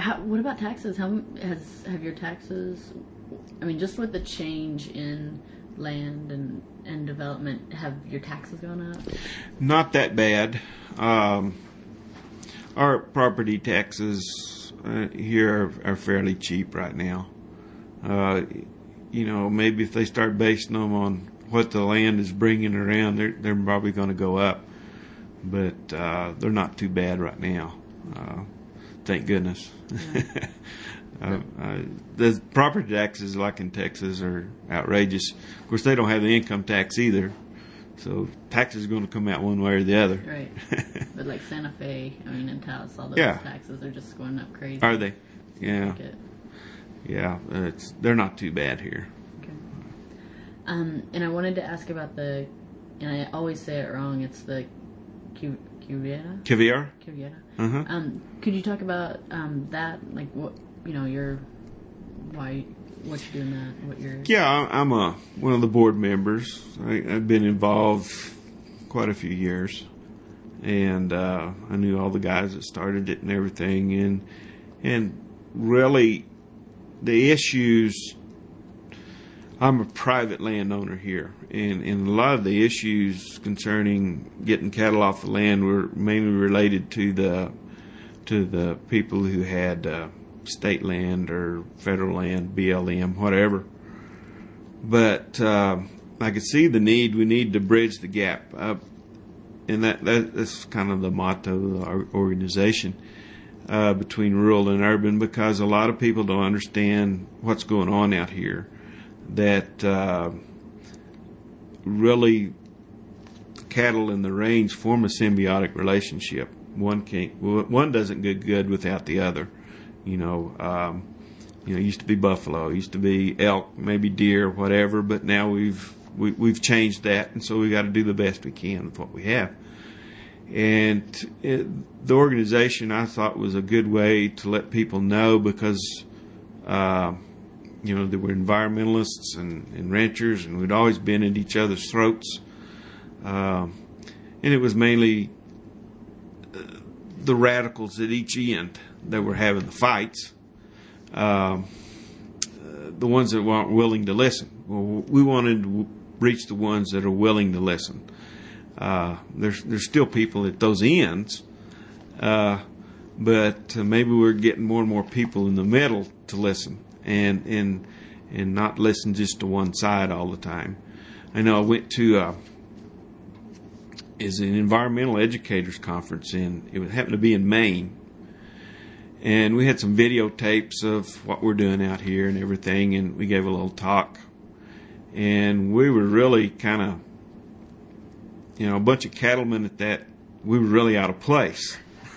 what about taxes? Have your taxes? I mean, just with the change in land and development, have your taxes gone up? Not that bad. Our property taxes here are fairly cheap right now. Maybe if they start basing them on what the land is bringing around, they're probably going to go up. But they're not too bad right now. Thank goodness. Yeah. The property taxes, like in Texas, are outrageous. Of course, they don't have the income tax either. So taxes are going to come out one way or the other. Right. But like Santa Fe, in Taos, all those taxes are just going up crazy. Are they? Yeah. Yeah, they're not too bad here. Okay. And I wanted to ask about and I always say it wrong, it's the Quivira? Quivira? Quivira. Uh-huh. Could you talk about that? Like what you doing that? What you're? Yeah, I'm one of the board members. I've been involved quite a few years, and I knew all the guys that started it and everything, and really the issues. I'm a private landowner here, and a lot of the issues concerning getting cattle off the land were mainly related to the people who had state land or federal land, BLM, whatever. But I could see the need. We need to bridge the gap, and that's kind of the motto of our organization, between rural and urban, because a lot of people don't understand what's going on out here. That really cattle and the range form a symbiotic relationship. One doesn't get good without the other. It used to be buffalo, it used to be elk, maybe deer, whatever, but now we've changed that, and so we got to do the best we can with what we have. And the organization, I thought, was a good way to let people know, because there were environmentalists and ranchers, and we'd always been at each other's throats. And it was mainly the radicals at each end that were having the fights, the ones that weren't willing to listen. Well, we wanted to reach the ones that are willing to listen. There's still people at those ends, but maybe we're getting more and more people in the middle to listen and not listen just to one side all the time. I know I went to is an environmental educators conference, and it happened to be in Maine. And we had some videotapes of what we're doing out here and everything, and we gave a little talk. And we were really kind of, a bunch of cattlemen at that, we were really out of place.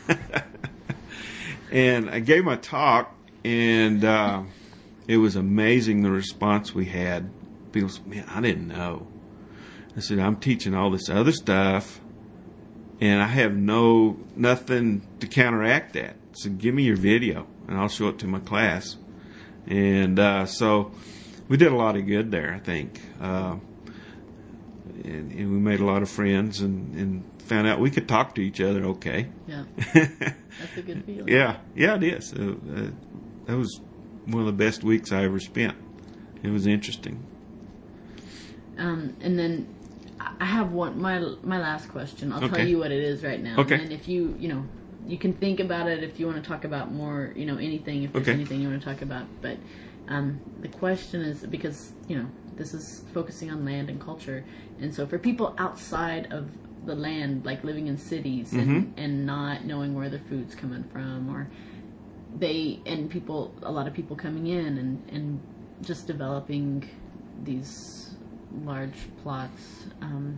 And I gave my talk, and it was amazing the response we had. People said, man, I didn't know. I said, I'm teaching all this other stuff, and I have nothing to counteract that. So give me your video, and I'll show it to my class. And so we did a lot of good there, I think. And we made a lot of friends and found out we could talk to each other okay. Yeah. That's a good feeling. Yeah, it is. That was one of the best weeks I ever spent. It was interesting. And then I have my last question. I'll tell you what it is right now. Okay. And if you you can think about it if you want to talk about more, anything, if there's anything you want to talk about. But the question is, because, this is focusing on land and culture. And so for people outside of the land, like living in cities and not knowing where their food's coming from, or a lot of people coming in and just developing these large plots,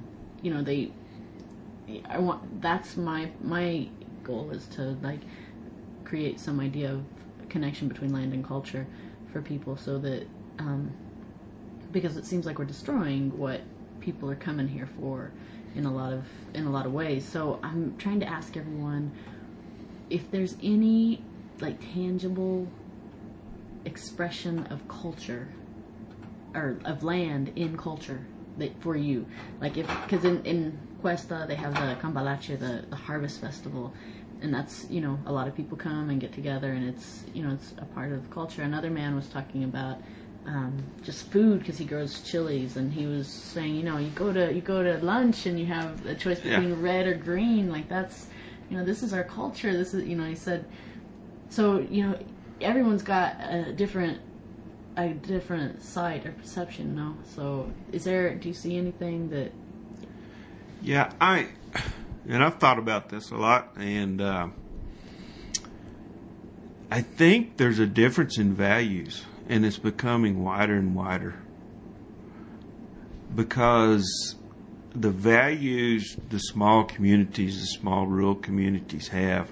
that's my goal, is to create some idea of connection between land and culture for people, so that because it seems like we're destroying what people are coming here for in a lot of ways. So I'm trying to ask everyone if there's any tangible expression of culture or of land in culture that for you, because in Cuesta they have the Cambalache, the harvest festival, and that's, a lot of people come and get together, and it's, it's a part of the culture. Another man was talking about just food, because he grows chilies, and he was saying, you go to lunch and you have a choice between red or green. Like, that's, this is our culture. This is, he said, so, everyone's got a different sight or perception, no? So do you see anything that... Yeah, I've thought about this a lot, and I think there's a difference in values, and it's becoming wider and wider, because the values the small communities, the small rural communities have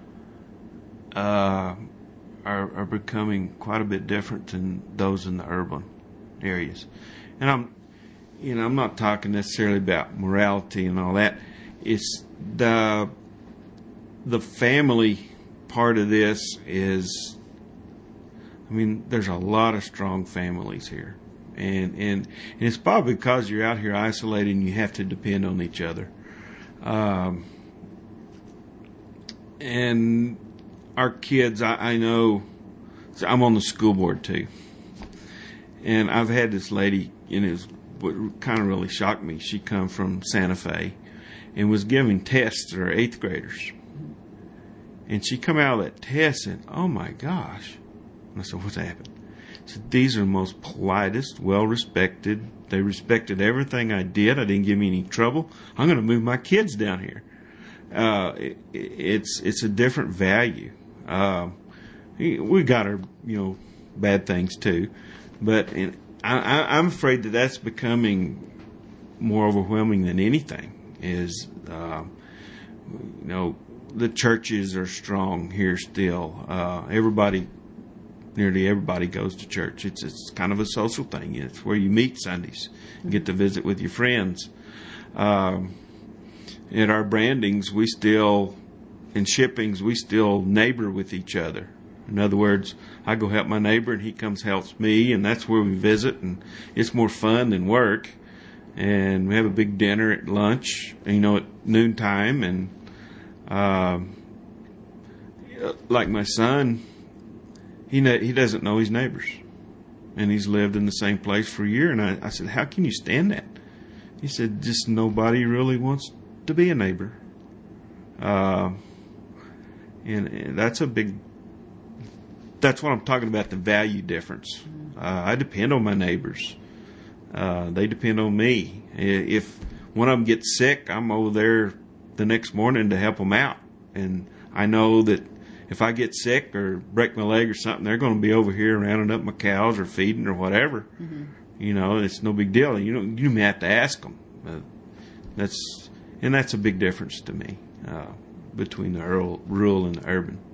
are becoming quite a bit different than those in the urban areas. And I'm not talking necessarily about morality and all that. It's the family part of this is, there's a lot of strong families here. And it's probably because you're out here isolated and you have to depend on each other. And our kids, I know, I'm on the school board too. And I've had this lady, what kind of really shocked me. She come from Santa Fe and was giving tests to her 8th graders. And she come out of that test and, oh my gosh. And I said, what's happened? She said, these are the most politest, well-respected. They respected everything I did. I didn't give me any trouble. I'm going to move my kids down here. It's a different value. We got our, bad things too. But I'm afraid that that's becoming more overwhelming than anything. Is, the churches are strong here still. Nearly everybody goes to church. It's kind of a social thing. It's where you meet Sundays and get to visit with your friends. At our brandings, in shippings, we still neighbor with each other. In other words, I go help my neighbor and he comes helps me, and that's where we visit, and it's more fun than work. And we have a big dinner at lunch, at noontime, and like my son, he doesn't know his neighbors, and he's lived in the same place for a year. And I said, how can you stand that? He said, just nobody really wants to be a neighbor. And that's what I'm talking about, the value difference. I depend on my neighbors. They depend on me. If one of them gets sick, I'm over there the next morning to help them out. And I know that if I get sick or break my leg or something, they're going to be over here rounding up my cows or feeding or whatever. Mm-hmm. It's no big deal. You may have to ask them. That's a big difference to me between the rural and the urban.